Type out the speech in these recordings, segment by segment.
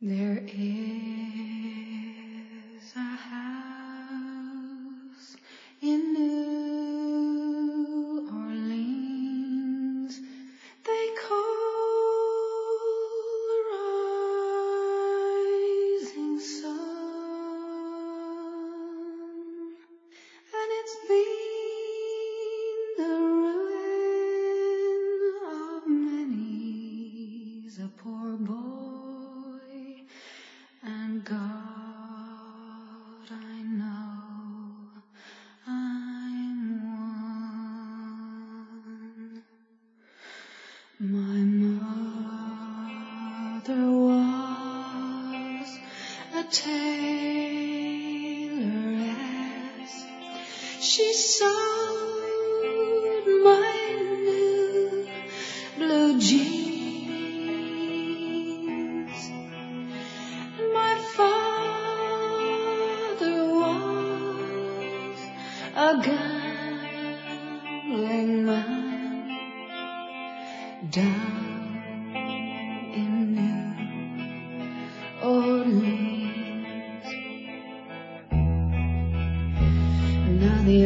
There is a house in New Orleans they call the Rising Sun, and it's been the ruin of many's a poor boy. And God, I know I'm one. My mother was a tailoress. She sewed my new blue jeans. A gambling man down in New Orleans. Now the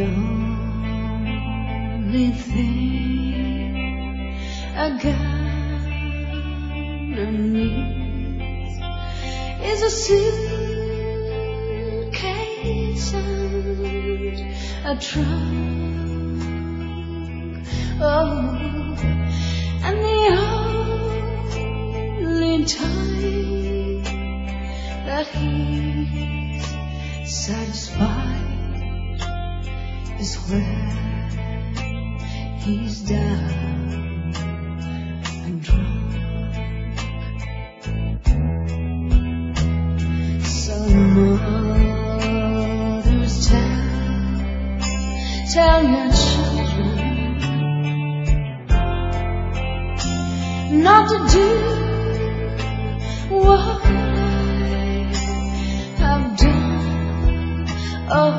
only thing a gambler needs is a suitcase and a trunk, oh, and the only time that he's satisfied is when he's down and drunk. Some mothers tell your children not to do what I have done. Oh,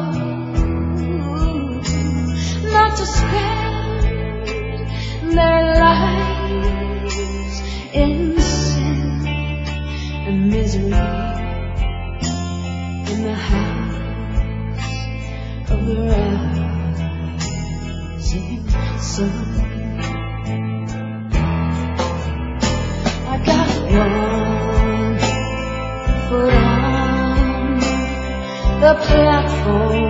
not to spend their lives in sin and misery in the house of the sun. I got one foot on the platform,